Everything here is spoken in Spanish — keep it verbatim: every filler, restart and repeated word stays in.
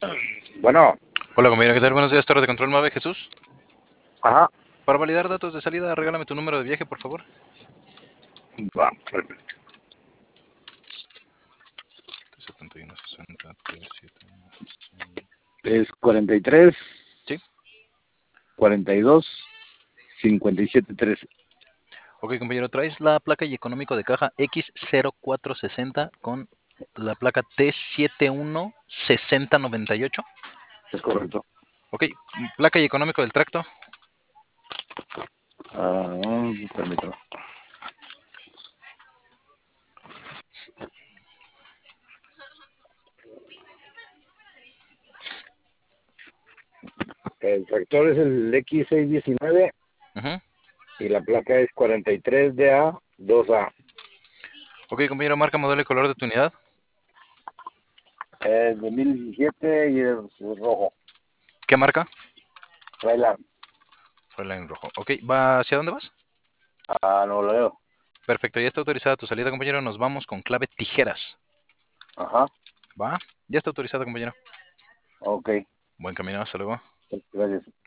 Bueno, Hola compañero, ¿qué tal? Buenos días, Torre de Control Mave, Jesús. ajá, Para validar datos de salida, regálame tu número de viaje, por favor. va, setenta y uno sesenta, tres siete uno. es cuarenta y tres, Sí. cuarenta y dos, cincuenta y siete, trece. Ok, compañero, traes la placa y económico de caja X cero cuatro sesenta con la placa T setenta y uno sesenta noventa y ocho. Es correcto. Ok, placa y económico del tracto. Ah, permítame. El tractor es el X seiscientos diecinueve Ujú. y la placa es cuarenta y tres D A dos A. Ok, compañero, marca, modelo y color de tu unidad. Es dos mil diecisiete y es rojo. ¿Qué marca? Trailer. Frontline rojo. Ok, ¿va hacia dónde vas? Ah, no lo veo. Perfecto, ya está autorizada tu salida, compañero. Nos vamos con clave tijeras. Ajá, ¿Va? Ya está autorizada, compañero. ok. Buen camino, hasta luego. Gracias.